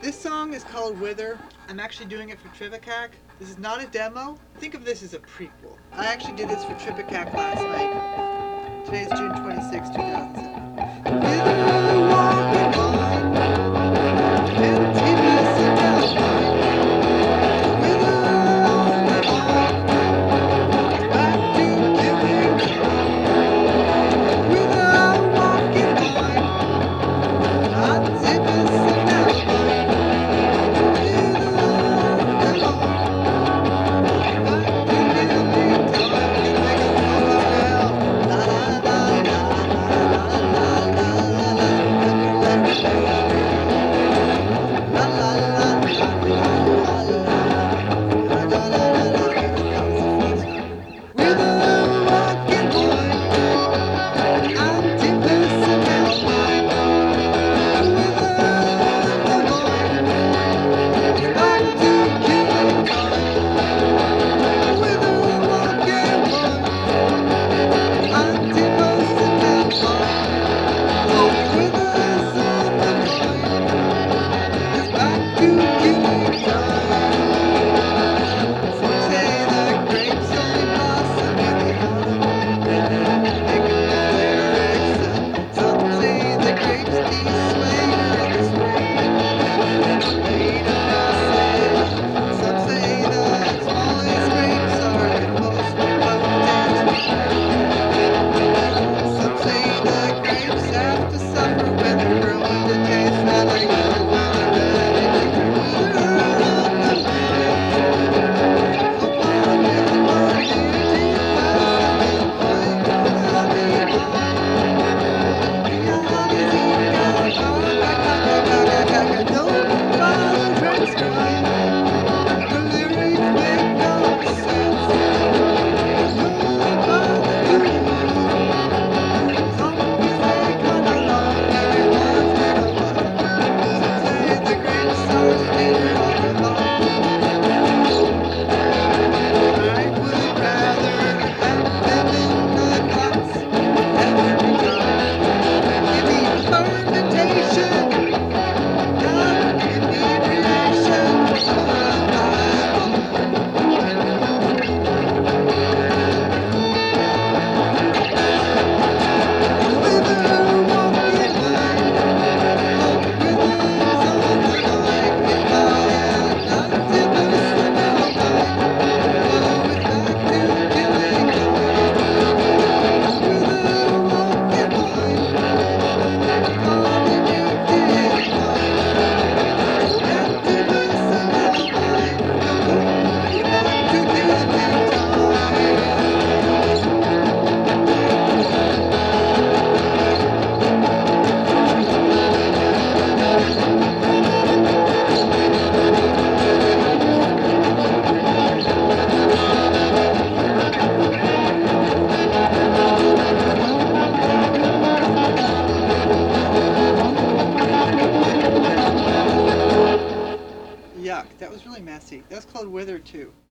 This song is called Wither. I'm actually doing it for Trivicac. This is not a demo. Think of this as a prequel. I actually did this for Trivicac last night. Today is June 26, 2007. Wither walking on emptiness and down. Wither walking on back to giving. Wither walking on emptiness and down. Yuck, that was really messy. That was called Wither too.